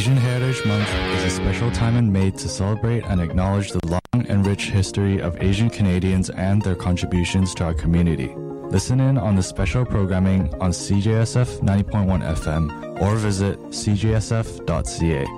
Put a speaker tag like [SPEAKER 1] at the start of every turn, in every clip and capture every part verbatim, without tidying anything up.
[SPEAKER 1] Asian Heritage Month is a special time in May to celebrate and acknowledge the long and rich history of Asian Canadians and their contributions to our community. Listen in on the special programming on C J S F ninety point one F M or visit c j s f dot c a.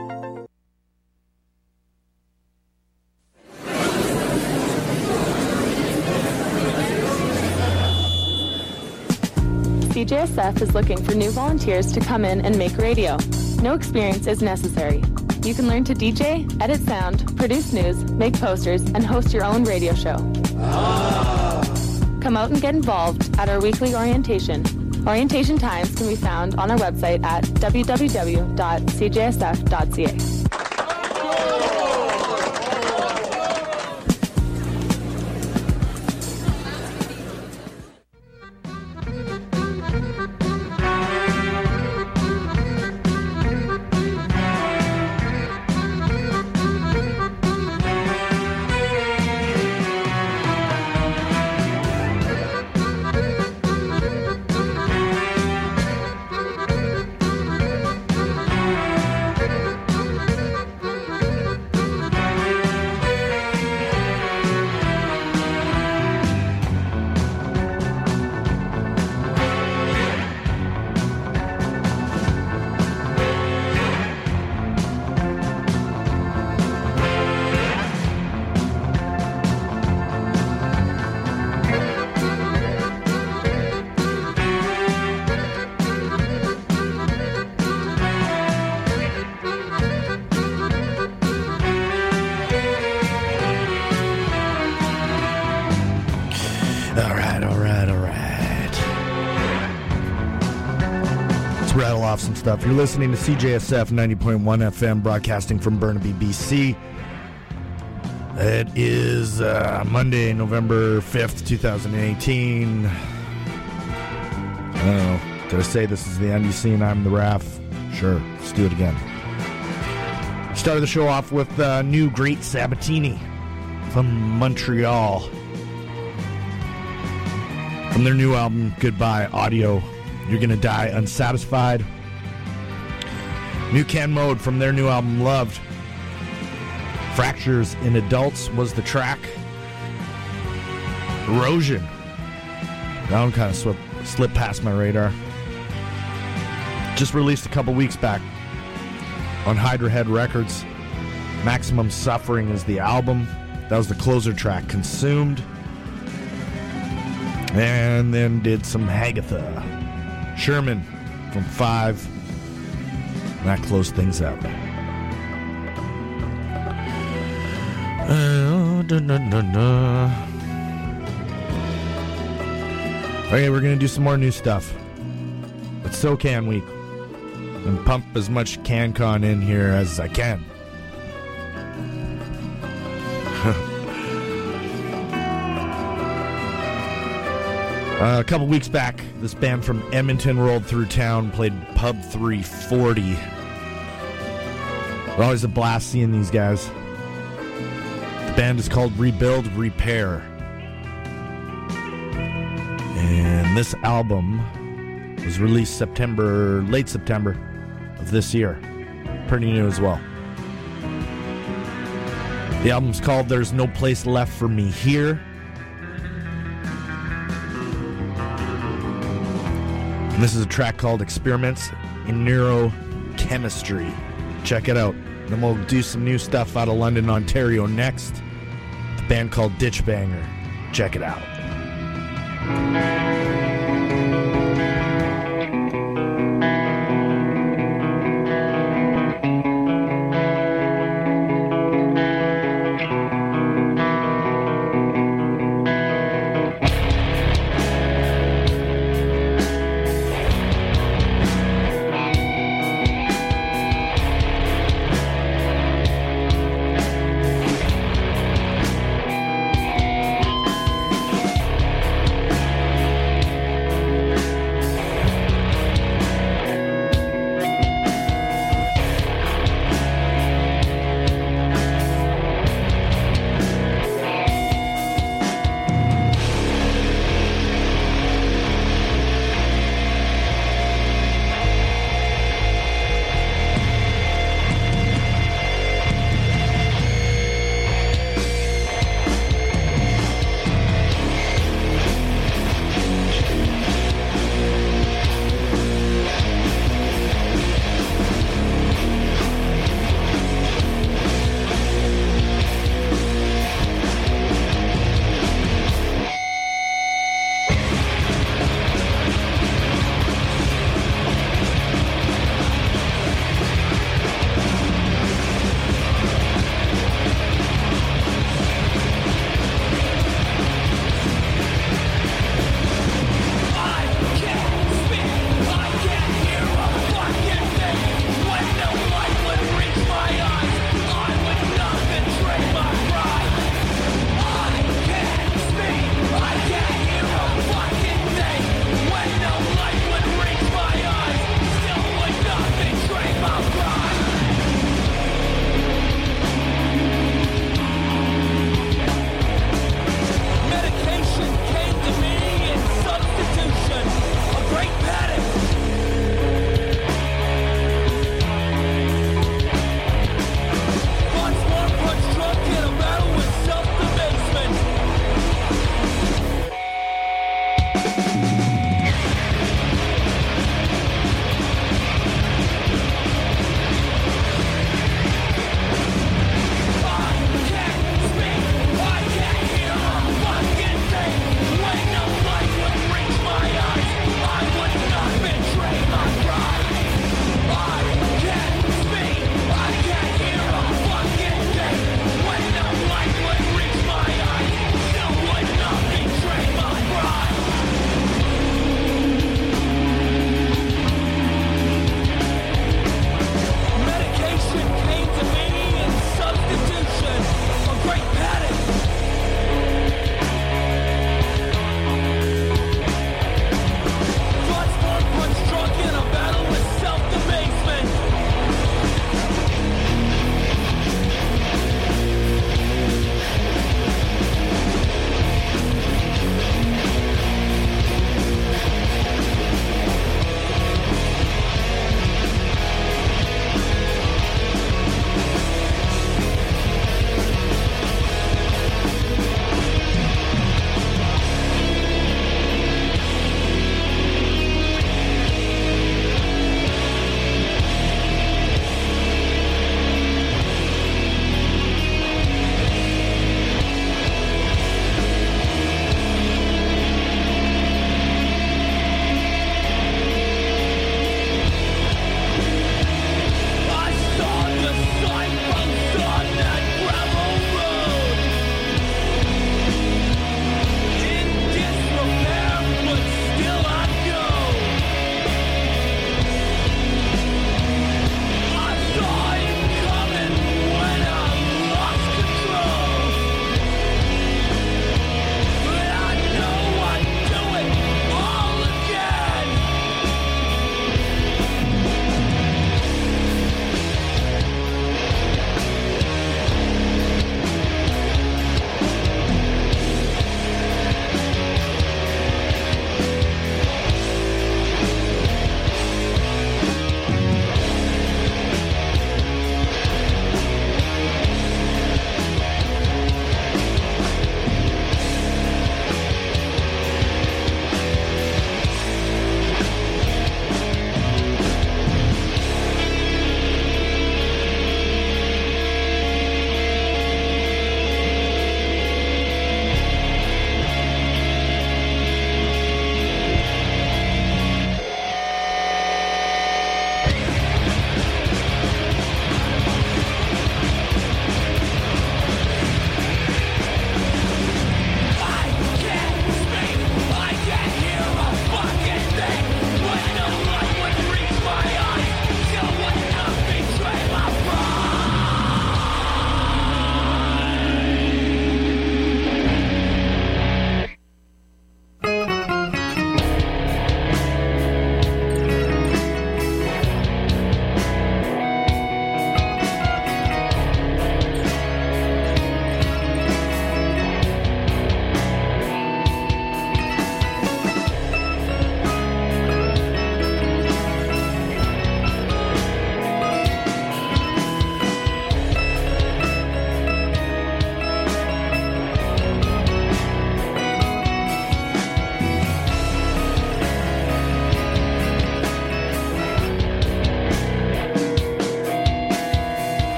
[SPEAKER 2] C J S F is looking for new volunteers to come in and make radio. No experience is necessary. You can learn to D J, edit sound, produce news, make posters, and host your own radio show. Ah. Come out and get involved at our weekly orientation. Orientation times can be found on our website at w w w dot c j s f dot c a.
[SPEAKER 3] Some stuff. You're listening to C J S F ninety point one F M, broadcasting from Burnaby, B C. It is uh, Monday, November fifth, twenty eighteen. I don't know. Did I say this is the N D C and I'm the R A F? Sure. Let's do it again. Started the show off with uh, new Great Sabatini from Montreal. From their new album, Goodbye Audio, You're Gonna Die Unsatisfied. New Ken Mode from their new album, Loved. Fractures in Adults was the track. Erosion. That one kind of slipped, slipped past my radar. Just released a couple weeks back on Hydra Head Records. Maximum Suffering is the album. That was the closer track, Consumed. And then did some Hagatha. Sherman from Five. And that closed things out. Uh, da, da, da, da. Okay, we're going to do some more new stuff. It's SoCan Week. And pump as much CanCon in here as I can. Uh, a couple weeks back, this band from Edmonton rolled through town, played Pub three forty. Always a blast seeing these guys. The band is called Rebuild Repair. And this album was released September, late September of this year. Pretty new as well. The album's called There's No Place Left for Me Here. And this is a track called Experiments in Neurochemistry. Check it out. Then we'll do some new stuff out of London, Ontario next. The band called Ditch Banger. Check it out.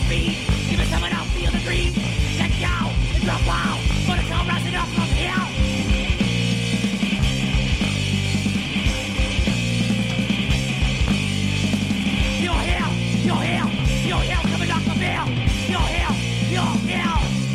[SPEAKER 4] speed. Give me someone else, feel the dream. Check out, it's a wow. Gonna come rising up from here. You're here, you're here, you're here, coming off the veil. You're here, you're here.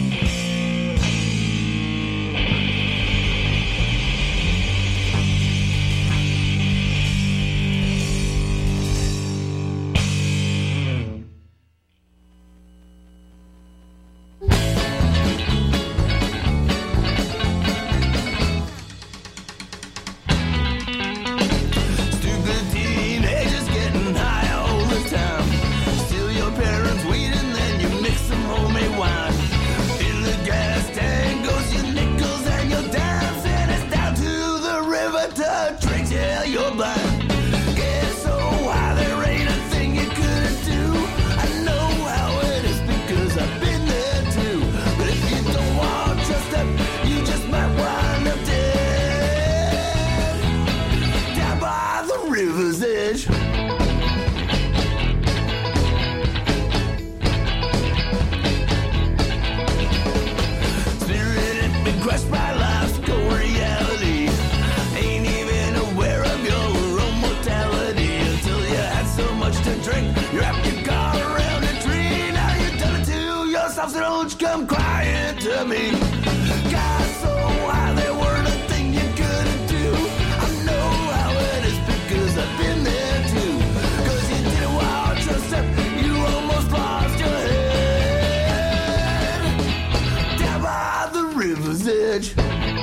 [SPEAKER 4] Come crying to me. Got so high there weren't a thing you couldn't do. I know how it is because I've been there too. Cause you did a wild step, you almost lost your head. Down by the river's edge.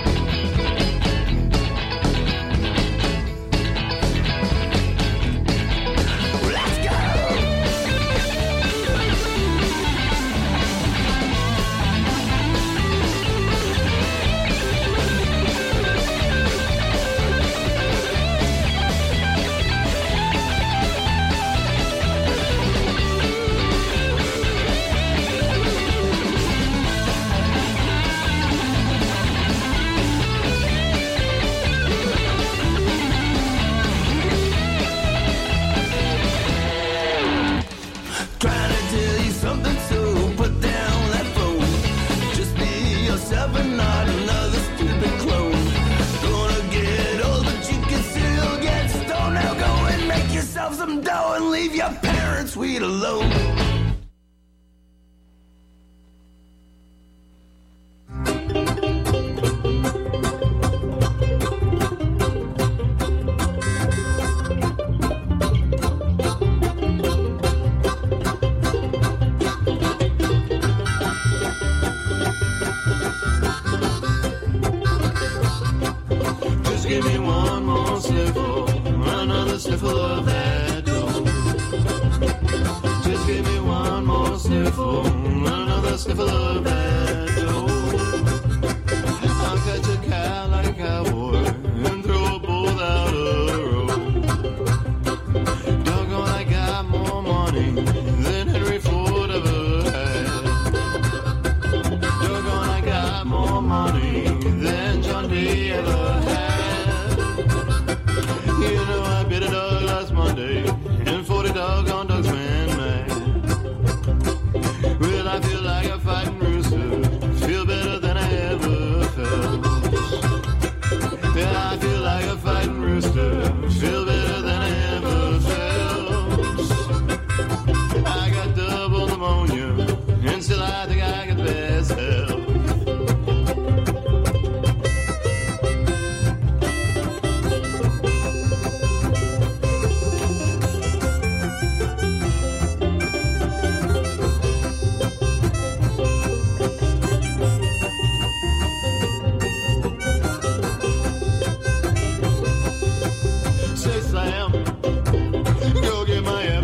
[SPEAKER 4] Some dough and leave your parents sweet alone.
[SPEAKER 5] Just give me one more sniffle, another sniffle of that dough. Just give me one more sniffle, another sniffle of that dough. I'll catch a cow like a cowboy and throw both out of the road. Doggone, I got more money than Henry Ford ever had. Doggone, I got more money than John D. ever had. You know I bit a dog last Monday, and forty doggone dogs went mad. Well, I feel like a fighting rooster, feel better than I ever felt. Yeah, I feel like a fighting rooster, feel better than I ever felt. I got double pneumonia, and still I think I got best help.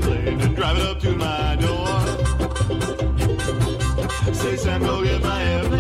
[SPEAKER 5] Say, Sam, go get my airplane